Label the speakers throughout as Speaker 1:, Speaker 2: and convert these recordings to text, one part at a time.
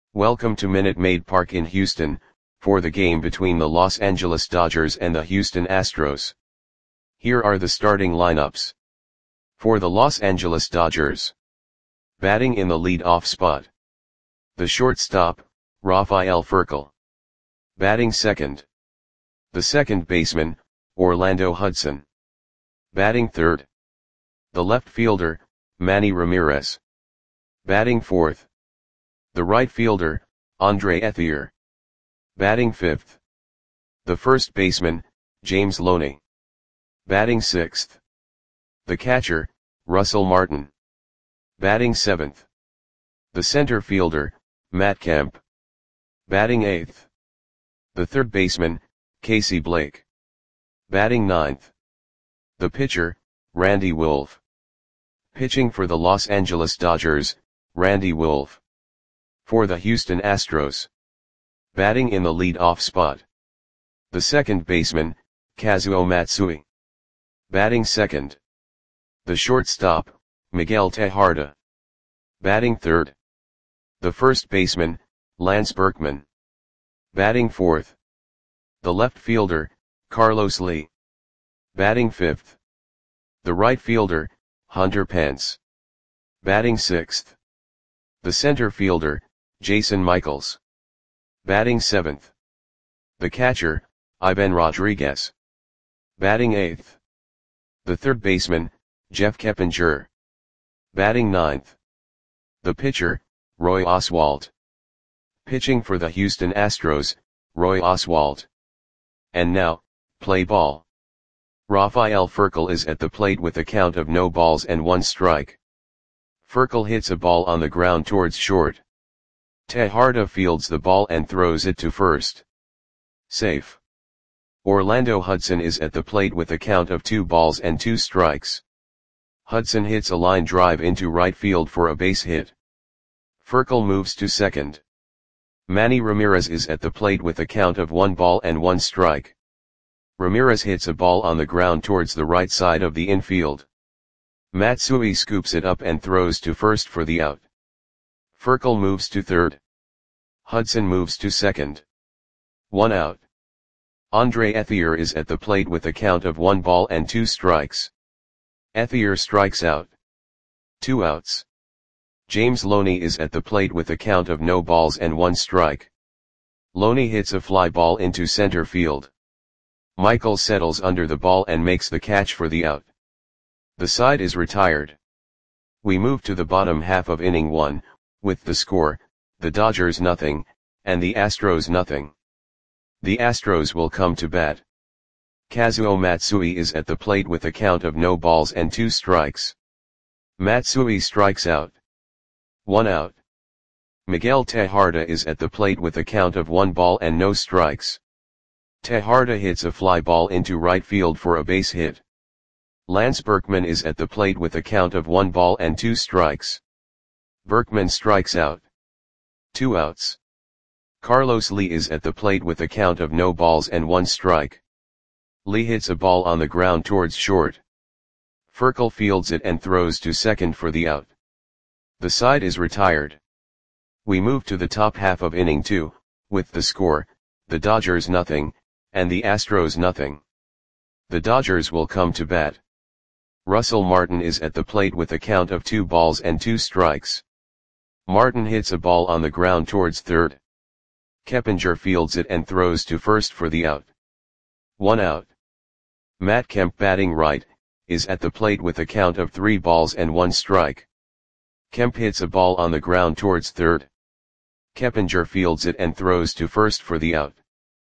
Speaker 1: Welcome to Minute Maid Park in Houston, for the game between the Los Angeles Dodgers and the Houston Astros. Here are the starting lineups. For the Los Angeles Dodgers. Batting in the lead-off spot. The shortstop, Rafael Furcal. Batting second. The second baseman, Orlando Hudson. Batting third. The left fielder, Manny Ramirez. Batting fourth. The right fielder, Andre Ethier. Batting fifth. The first baseman, James Loney. Batting sixth. The catcher, Russell Martin. Batting seventh. The center fielder, Matt Kemp. Batting eighth. The third baseman, Casey Blake. Batting ninth. The pitcher, Randy Wolf. Pitching for the Los Angeles Dodgers, Randy Wolf. For the Houston Astros. Batting in the lead-off spot. The second baseman, Kazuo Matsui. Batting second. The shortstop, Miguel Tejada. Batting third. The first baseman, Lance Berkman. Batting fourth. The left fielder, Carlos Lee. Batting fifth. The right fielder, Hunter Pence. Batting sixth. The center fielder, Jason Michaels. Batting seventh. The catcher, Ivan Rodriguez. Batting eighth. The third baseman, Jeff Keppinger. Batting ninth. The pitcher, Roy Oswalt. Pitching for the Houston Astros, Roy Oswalt. And now, play ball. Rafael Furcal is at the plate with a count of no balls and one strike. Furcal hits a ball on the ground towards short. Tejada fields the ball and throws it to first. Safe. Orlando Hudson is at the plate with a count of 2 balls and 2 strikes. Hudson hits a line drive into right field for a base hit. Furcal moves to second. Manny Ramirez is at the plate with a count of 1 ball and 1 strike. Ramirez hits a ball on the ground towards the right side of the infield. Matsui scoops it up and throws to first for the out. Furcal moves to third. Hudson moves to second. 1 out. Andre Ethier is at the plate with a count of 1 ball and 2 strikes. Ethier strikes out. 2 outs. James Loney is at the plate with a count of no balls and 1 strike. Loney hits a fly ball into center field. Michael settles under the ball and makes the catch for the out. The side is retired. We move to the bottom half of inning 1, with the score, the Dodgers nothing, and the Astros nothing. The Astros will come to bat. Kazuo Matsui is at the plate with a count of no balls and 2 strikes. Matsui strikes out. 1 out. Miguel Tejada is at the plate with a count of 1 ball and no strikes. Tejada hits a fly ball into right field for a base hit. Lance Berkman is at the plate with a count of 1 ball and 2 strikes. Berkman strikes out. 2 outs. Carlos Lee is at the plate with a count of no balls and 1 strike. Lee hits a ball on the ground towards short. Furcal fields it and throws to second for the out. The side is retired. We move to the top half of inning 2, with the score, the Dodgers nothing, and the Astros nothing. The Dodgers will come to bat. Russell Martin is at the plate with a count of 2 balls and 2 strikes. Martin hits a ball on the ground towards third. Keppinger fields it and throws to first for the out. 1 out. Matt Kemp batting right, is at the plate with a count of 3 balls and 1 strike. Kemp hits a ball on the ground towards third. Keppinger fields it and throws to first for the out.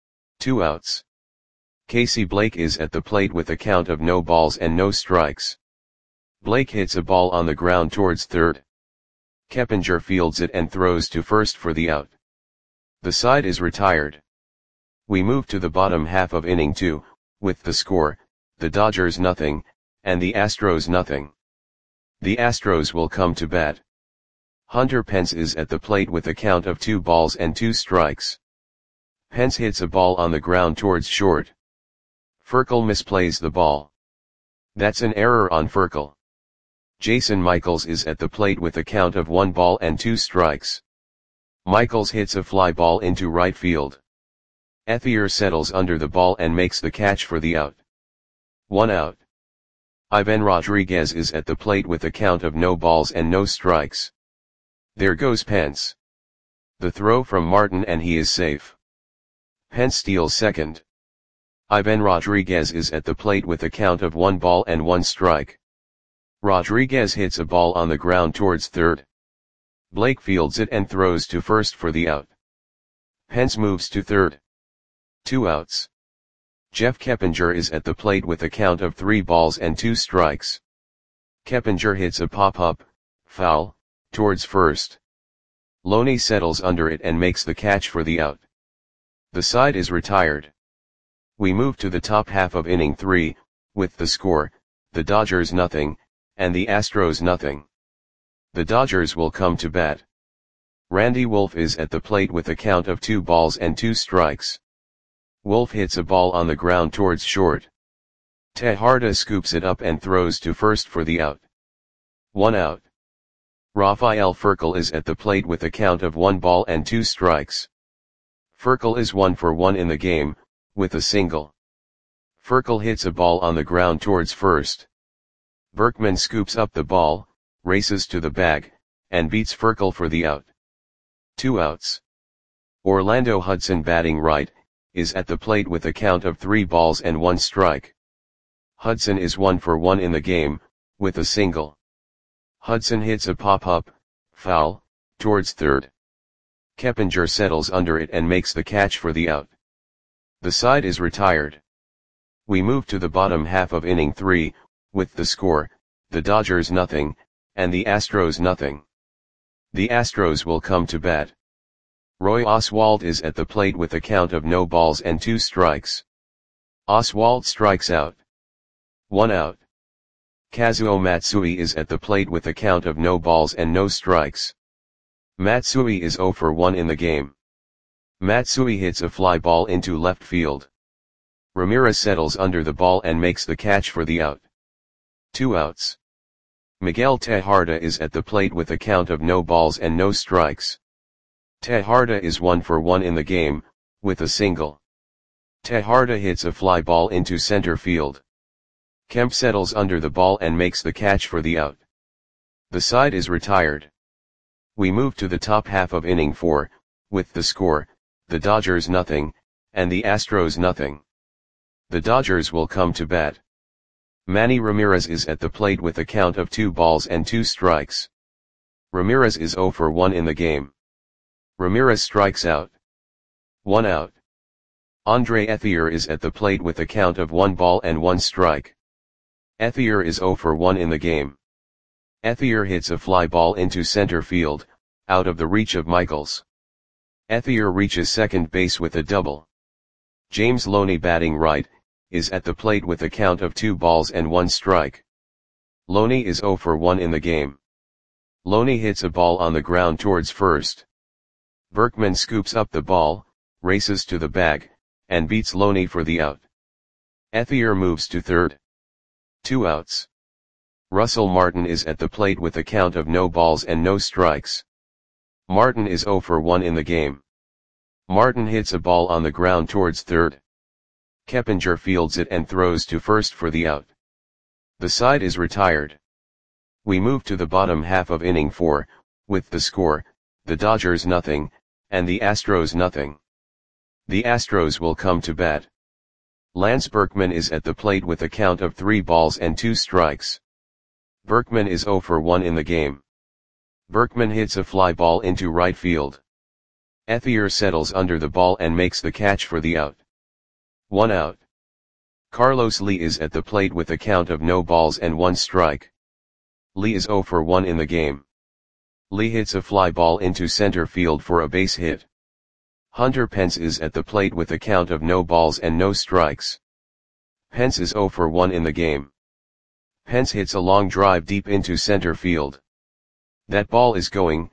Speaker 1: 2 outs. Casey Blake is at the plate with a count of no balls and no strikes. Blake hits a ball on the ground towards third. Keppinger fields it and throws to first for the out. The side is retired. We move to the bottom half of inning 2, with the score, the Dodgers nothing, and the Astros nothing. The Astros will come to bat. Hunter Pence is at the plate with a count of 2 balls and 2 strikes. Pence hits a ball on the ground towards short. Furcal misplays the ball. That's an error on Furcal. Jason Michaels is at the plate with a count of 1 ball and 2 strikes. Michaels hits a fly ball into right field. Ethier settles under the ball and makes the catch for the out. 1 out. Ivan Rodriguez is at the plate with a count of no balls and no strikes. There goes Pence. The throw from Martin and he is safe. Pence steals second. Ivan Rodriguez is at the plate with a count of 1 ball and 1 strike. Rodriguez hits a ball on the ground towards third. Blake fields it and throws to first for the out. Pence moves to third. 2 outs. Jeff Keppinger is at the plate with a count of 3 balls and 2 strikes. Keppinger hits a pop-up, foul, towards first. Loney settles under it and makes the catch for the out. The side is retired. We move to the top half of inning 3, with the score, the Dodgers nothing, and the Astros nothing. The Dodgers will come to bat. Randy Wolf is at the plate with a count of 2 balls and 2 strikes. Wolf hits a ball on the ground towards short. Tejada scoops it up and throws to first for the out. 1 out. Rafael Furcal is at the plate with a count of 1 ball and 2 strikes. Furcal is 1 for 1 in the game, with a single. Furcal hits a ball on the ground towards first. Berkman scoops up the ball, races to the bag, and beats Furcal for the out. 2 outs. Orlando Hudson, batting right, is at the plate with a count of 3 balls and 1 strike. Hudson is 1 for 1 in the game, with a single. Hudson hits a pop-up, foul, towards third. Keppinger settles under it and makes the catch for the out. The side is retired. We move to the bottom half of inning 3, with the score, the Dodgers nothing, and the Astros nothing. The Astros will come to bat. Roy Oswalt is at the plate with a count of no balls and 2 strikes. Oswalt strikes out. 1 out. Kazuo Matsui is at the plate with a count of no balls and no strikes. Matsui is 0 for 1 in the game. Matsui hits a fly ball into left field. Ramirez settles under the ball and makes the catch for the out. 2 outs. Miguel Tejada is at the plate with a count of no balls and no strikes. Tejada is 1 for 1 in the game, with a single. Tejada hits a fly ball into center field. Kemp settles under the ball and makes the catch for the out. The side is retired. We move to the top half of inning 4, with the score, the Dodgers nothing, and the Astros nothing. The Dodgers will come to bat. Manny Ramirez is at the plate with a count of 2 balls and 2 strikes. Ramirez is 0 for 1 in the game. Ramirez strikes out. 1 out. Andre Ethier is at the plate with a count of 1 ball and 1 strike. Ethier is 0 for 1 in the game. Ethier hits a fly ball into center field, out of the reach of Michaels. Ethier reaches second base with a double. James Loney, batting right, is at the plate with a count of 2 balls and 1 strike. Loney is 0 for 1 in the game. Loney hits a ball on the ground towards first. Berkman scoops up the ball, races to the bag, and beats Loney for the out. Ethier moves to third. 2 outs. Russell Martin is at the plate with a count of no balls and no strikes. Martin is 0 for 1 in the game. Martin hits a ball on the ground towards third. Keppinger fields it and throws to first for the out. The side is retired. We move to the bottom half of inning 4, with the score, the Dodgers nothing, and the Astros nothing. The Astros will come to bat. Lance Berkman is at the plate with a count of 3 balls and 2 strikes. Berkman is 0 for 1 in the game. Berkman hits a fly ball into right field. Ethier settles under the ball and makes the catch for the out. 1 out. Carlos Lee is at the plate with a count of no balls and 1 strike. Lee is 0 for 1 in the game. Lee hits a fly ball into center field for a base hit. Hunter Pence is at the plate with a count of no balls and no strikes. Pence is 0 for 1 in the game. Pence hits a long drive deep into center field. That ball is gone.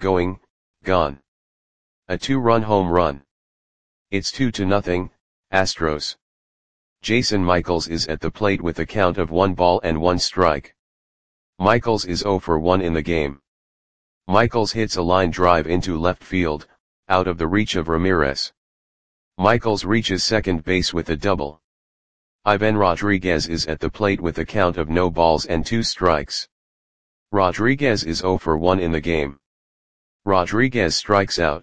Speaker 1: A 2-run home run. It's 2-0, Astros. Jason Michaels is at the plate with a count of 1 ball and 1 strike. Michaels is 0 for 1 in the game. Michaels hits a line drive into left field, out of the reach of Ramirez. Michaels reaches second base with a double. Ivan Rodriguez is at the plate with a count of no balls and 2 strikes. Rodriguez is 0 for 1 in the game. Rodriguez strikes out.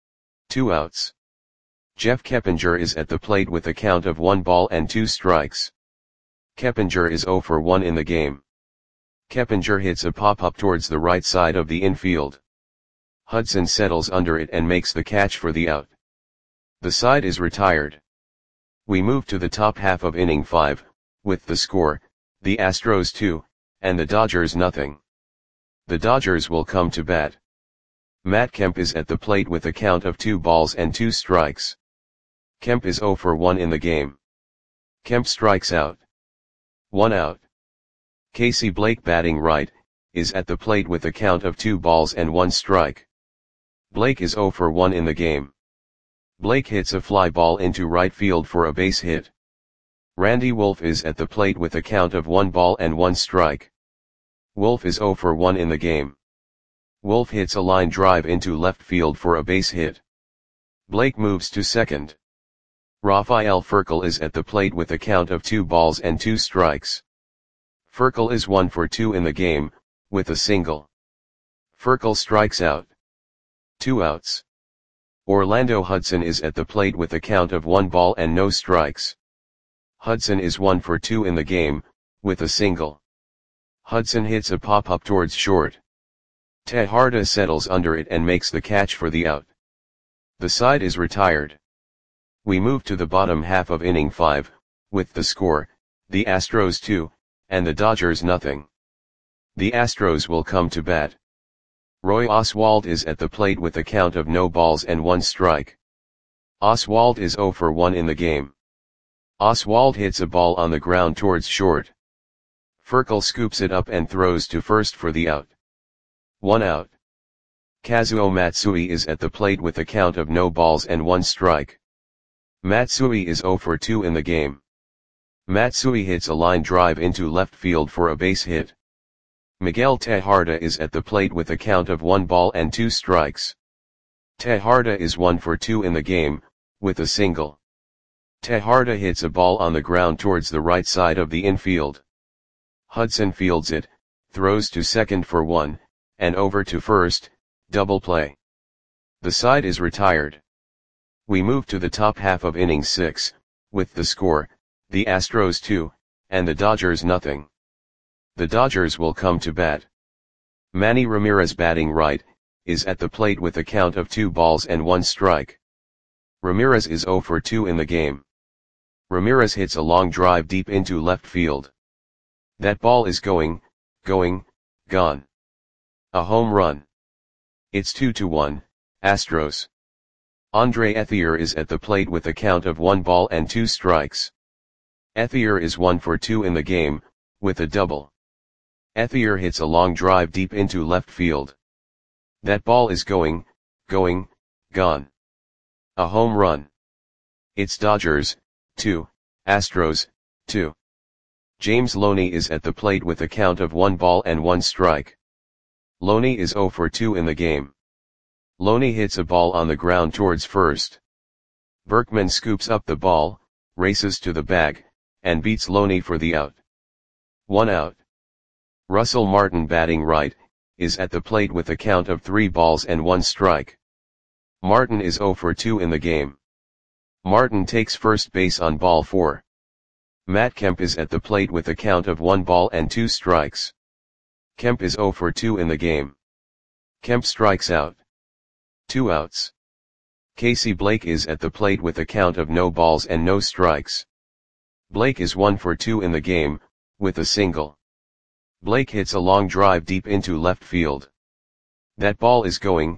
Speaker 1: 2 outs. Jeff Keppinger is at the plate with a count of 1 ball and 2 strikes. Keppinger is 0 for 1 in the game. Keppinger hits a pop-up towards the right side of the infield. Hudson settles under it and makes the catch for the out. The side is retired. We move to the top half of inning 5, with the score, the Astros 2, and the Dodgers nothing. The Dodgers will come to bat. Matt Kemp is at the plate with a count of 2 balls and 2 strikes. Kemp is 0 for 1 in the game. Kemp strikes out. 1 out. Casey Blake, batting right, is at the plate with a count of 2 balls and 1 strike. Blake is 0 for 1 in the game. Blake hits a fly ball into right field for a base hit. Randy Wolf is at the plate with a count of 1 ball and 1 strike. Wolf is 0 for 1 in the game. Wolf hits a line drive into left field for a base hit. Blake moves to second. Rafael Furcal is at the plate with a count of 2 balls and 2 strikes. Furcal is 1 for 2 in the game, with a single. Furcal strikes out. 2 outs. Orlando Hudson is at the plate with a count of 1 ball and no strikes. Hudson is 1 for 2 in the game, with a single. Hudson hits a pop-up towards short. Tejada settles under it and makes the catch for the out. The side is retired. We move to the bottom half of inning 5, with the score, the Astros 2, and the Dodgers nothing. The Astros will come to bat. Roy Oswalt is at the plate with a count of no balls and 1 strike. Oswalt is 0 for 1 in the game. Oswalt hits a ball on the ground towards short. Furcal scoops it up and throws to first for the out. 1 out. Kazuo Matsui is at the plate with a count of no balls and 1 strike. Matsui is 0 for 2 in the game. Matsui hits a line drive into left field for a base hit. Miguel Tejada is at the plate with a count of 1 ball and 2 strikes. Tejada is 1 for 2 in the game, with a single. Tejada hits a ball on the ground towards the right side of the infield. Hudson fields it, throws to second for 1, and over to first, double play. The side is retired. We move to the top half of inning 6, with the score, the Astros 2, and the Dodgers nothing. The Dodgers will come to bat. Manny Ramirez, batting right, is at the plate with a count of 2 balls and 1 strike. Ramirez is 0 for 2 in the game. Ramirez hits a long drive deep into left field. That ball is going, gone. A home run. It's 2-1, Astros. Andre Ethier is at the plate with a count of 1 ball and 2 strikes. Ethier is 1 for 2 in the game, with a double. Ethier hits a long drive deep into left field. That ball is going, gone. A home run. It's Dodgers, 2, Astros, 2. James Loney is at the plate with a count of 1 ball and 1 strike. Loney is 0 for 2 in the game. Loney hits a ball on the ground towards first. Berkman scoops up the ball, races to the bag, and beats Loney for the out. 1 out. Russell Martin, batting right, is at the plate with a count of 3 balls and 1 strike. Martin is 0 for 2 in the game. Martin takes first base on ball 4. Matt Kemp is at the plate with a count of 1 ball and 2 strikes. Kemp is 0 for 2 in the game. Kemp strikes out. 2 outs. Casey Blake is at the plate with a count of no balls and no strikes. Blake is 1 for 2 in the game, with a single. Blake hits a long drive deep into left field. That ball is going,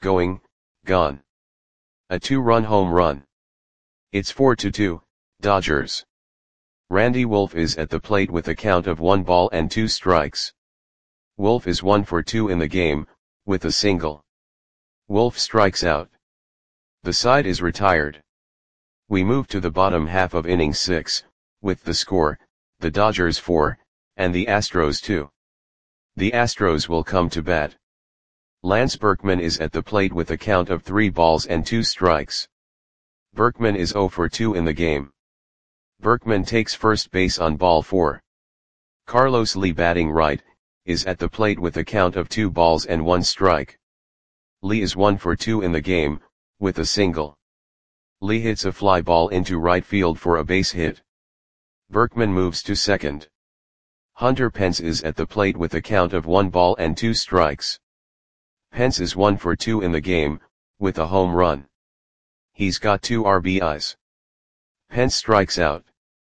Speaker 1: gone. A 2-run home run. It's 4-2, Dodgers. Randy Wolf is at the plate with a count of 1 ball and 2 strikes. Wolf is 1 for 2 in the game, with a single. Wolf strikes out. The side is retired. We move to the bottom half of inning 6, with the score, the Dodgers 4, and the Astros 2. The Astros will come to bat. Lance Berkman is at the plate with a count of 3 balls and 2 strikes. Berkman is 0 for 2 in the game. Berkman takes first base on ball 4. Carlos Lee, batting right, is at the plate with a count of 2 balls and 1 strike. Lee is 1 for 2 in the game, with a single. Lee hits a fly ball into right field for a base hit. Berkman moves to second. Hunter Pence is at the plate with a count of 1 ball and 2 strikes. Pence is 1 for 2 in the game, with a home run. He's got 2 RBIs. Pence strikes out.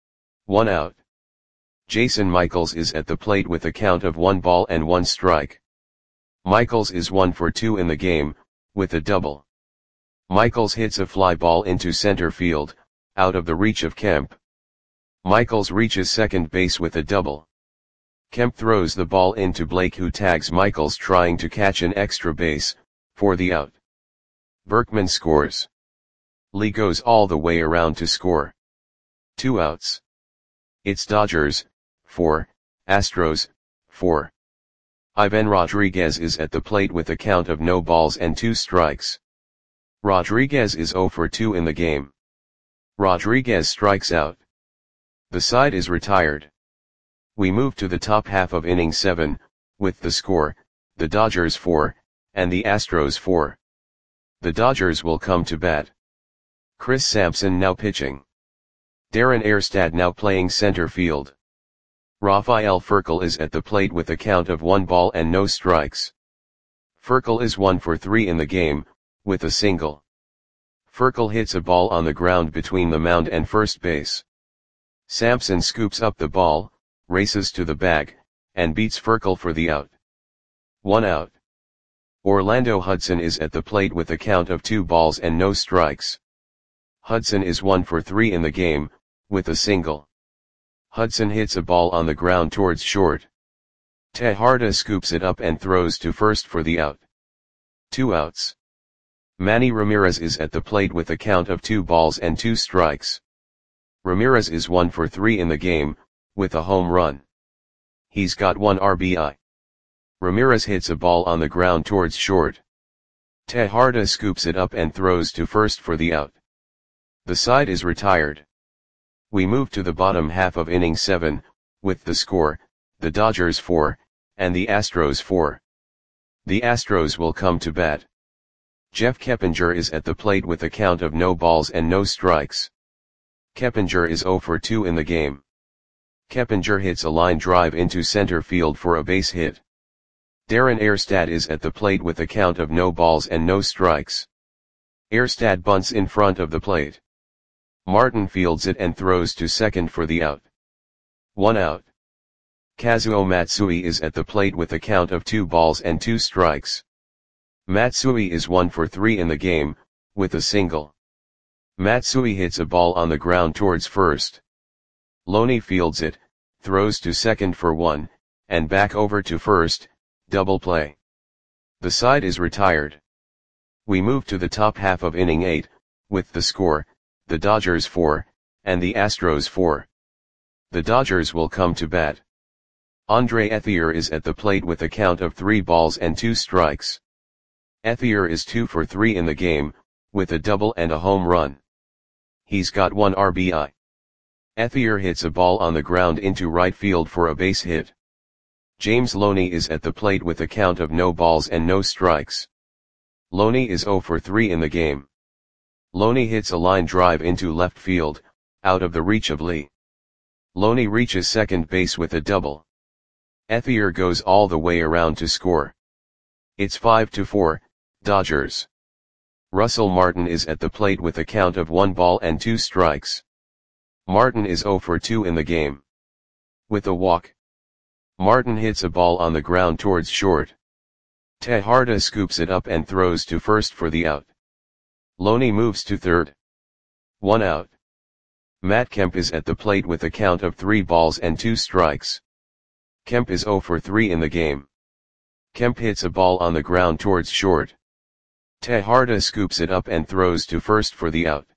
Speaker 1: 1 out. Jason Michaels is at the plate with a count of 1 ball and 1 strike. Michaels is 1 for 2 in the game, with a double. Michaels hits a fly ball into center field, out of the reach of Kemp. Michaels reaches second base with a double. Kemp throws the ball into Blake, who tags Michaels trying to catch an extra base, for the out. Berkman scores. Lee goes all the way around to score. 2 outs. It's Dodgers, 4, Astros, 4. Ivan Rodriguez is at the plate with a count of no balls and 2 strikes. Rodriguez is 0 for 2 in the game. Rodriguez strikes out. The side is retired. We move to the top half of inning 7, with the score, the Dodgers 4, and the Astros 4. The Dodgers will come to bat. Chris Sampson now pitching. Darren Erstad now playing center field. Rafael Furcal is at the plate with a count of 1 ball and no strikes. Furcal is 1 for 3 in the game, with a single. Furcal hits a ball on the ground between the mound and first base. Sampson scoops up the ball, races to the bag, and beats Furcal for the out. 1 out. Orlando Hudson is at the plate with a count of 2 balls and no strikes. Hudson is 1 for 3 in the game, with a single. Hudson hits a ball on the ground towards short. Tejada scoops it up and throws to first for the out. 2 outs. Manny Ramirez is at the plate with a count of 2 balls and 2 strikes. Ramirez is 1 for 3 in the game, with a home run. He's got 1 RBI. Ramirez hits a ball on the ground towards short. Tejada scoops it up and throws to first for the out. The side is retired. We move to the bottom half of inning 7, with the score, the Dodgers 4, and the Astros 4. The Astros will come to bat. Jeff Keppinger is at the plate with a count of no balls and no strikes. Keppinger is 0 for 2 in the game. Keppinger hits a line drive into center field for a base hit. Darren Erstad is at the plate with a count of no balls and no strikes. Erstad bunts in front of the plate. Martin fields it and throws to second for the out. 1 out. Kazuo Matsui is at the plate with a count of 2 balls and 2 strikes. Matsui is 1 for 3 in the game, with a single. Matsui hits a ball on the ground towards first. Loney fields it, throws to second for 1, and back over to first, double play. The side is retired. We move to the top half of inning 8, with the score, the Dodgers 4, and the Astros 4. The Dodgers will come to bat. Andre Ethier is at the plate with a count of 3 balls and 2 strikes. Ethier is 2 for 3 in the game, with a double and a home run. He's got 1 RBI. Ethier hits a ball on the ground into right field for a base hit. James Loney is at the plate with a count of no balls and no strikes. Loney is 0 for 3 in the game. Loney hits a line drive into left field, out of the reach of Lee. Loney reaches second base with a double. Ethier goes all the way around to score. It's 5-4, Dodgers. Russell Martin is at the plate with a count of 1 ball and 2 strikes. Martin is 0 for 2 in the game. With a walk. Martin hits a ball on the ground towards short. Tejada scoops it up and throws to first for the out. Loney moves to third. 1 out. Matt Kemp is at the plate with a count of 3 balls and 2 strikes. Kemp is 0 for 3 in the game. Kemp hits a ball on the ground towards short. Tejada scoops it up and throws to first for the out.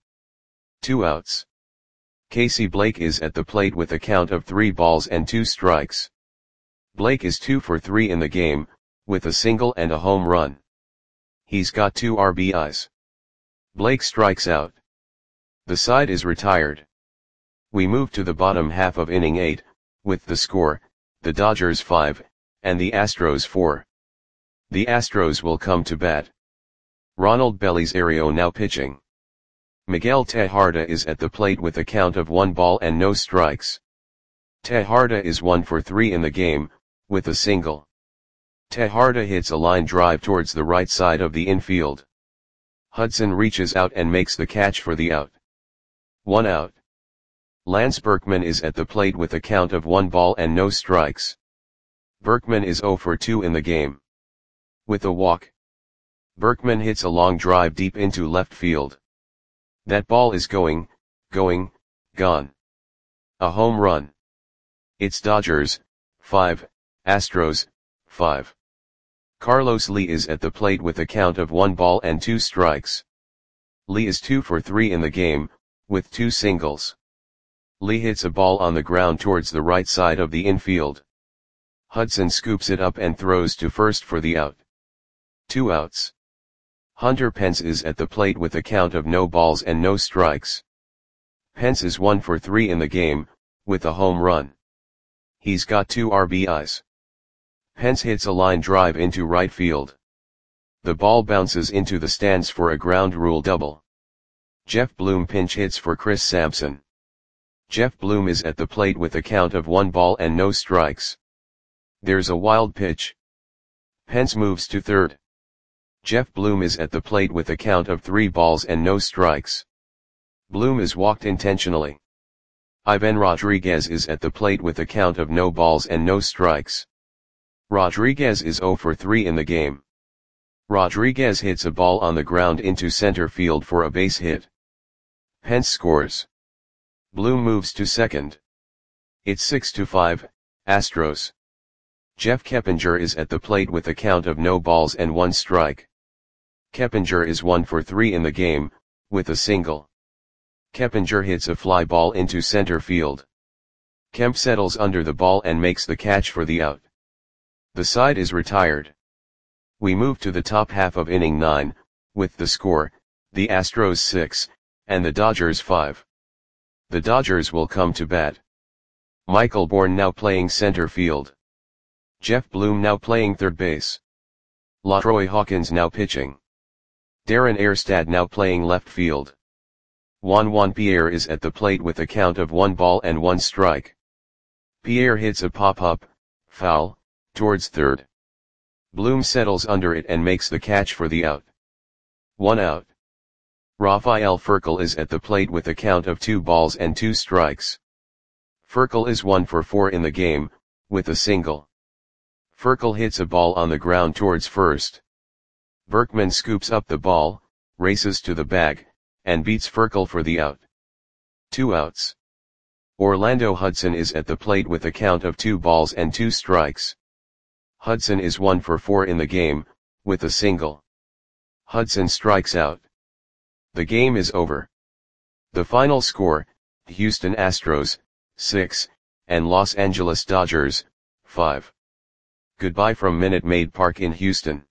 Speaker 1: 2 outs. Casey Blake is at the plate with a count of 3 balls and 2 strikes. Blake is 2 for 3 in the game, with a single and a home run. He's got 2 RBIs. Blake strikes out. The side is retired. We move to the bottom half of inning 8, with the score, the Dodgers 5, and the Astros 4. The Astros will come to bat. Ronald Belisario now pitching. Miguel Tejada is at the plate with a count of 1 ball and no strikes. Tejada is 1 for 3 in the game, with a single. Tejada hits a line drive towards the right side of the infield. Hudson reaches out and makes the catch for the out. 1 out. Lance Berkman is at the plate with a count of 1 ball and no strikes. Berkman is 0 for 2 in the game. With a walk. Berkman hits a long drive deep into left field. That ball is gone. A home run. It's Dodgers 5, Astros 5. Carlos Lee is at the plate with a count of 1 ball and 2 strikes. Lee is 2 for 3 in the game, with 2 singles. Lee hits a ball on the ground towards the right side of the infield. Hudson scoops it up and throws to first for the out. 2 outs. Hunter Pence is at the plate with a count of no balls and no strikes. Pence is 1 for 3 in the game, with a home run. He's got 2 RBIs. Pence hits a line drive into right field. The ball bounces into the stands for a ground rule double. Jeff Bloom pinch hits for Chris Sampson. Jeff Bloom is at the plate with a count of 1 ball and no strikes. There's a wild pitch. Pence moves to third. Jeff Bloom is at the plate with a count of 3 balls and no strikes. Bloom is walked intentionally. Ivan Rodriguez is at the plate with a count of no balls and no strikes. Rodriguez is 0 for 3 in the game. Rodriguez hits a ball on the ground into center field for a base hit. Pence scores. Bloom moves to second. It's 6-5, Astros. Jeff Keppinger is at the plate with a count of no balls and 1 strike. Keppinger is 1 for 3 in the game, with a single. Keppinger hits a fly ball into center field. Kemp settles under the ball and makes the catch for the out. The side is retired. We move to the top half of inning 9, with the score, the Astros 6, and the Dodgers 5. The Dodgers will come to bat. Michael Bourne now playing center field. Jeff Bloom now playing third base. LaTroy Hawkins now pitching. Darren Erstad now playing left field. Juan Pierre is at the plate with a count of 1 ball and 1 strike. Pierre hits a pop-up, foul, towards third. Bloom settles under it and makes the catch for the out. 1 out. Rafael Furcal is at the plate with a count of 2 balls and 2 strikes. Furcal is 1 for 4 in the game, with a single. Furcal hits a ball on the ground towards first. Berkman scoops up the ball, races to the bag, and beats Furcal for the out. 2 outs. Orlando Hudson is at the plate with a count of 2 balls and 2 strikes. Hudson is 1 for 4 in the game, with a single. Hudson strikes out. The game is over. The final score, Houston Astros, 6, and Los Angeles Dodgers, 5. Goodbye from Minute Maid Park in Houston.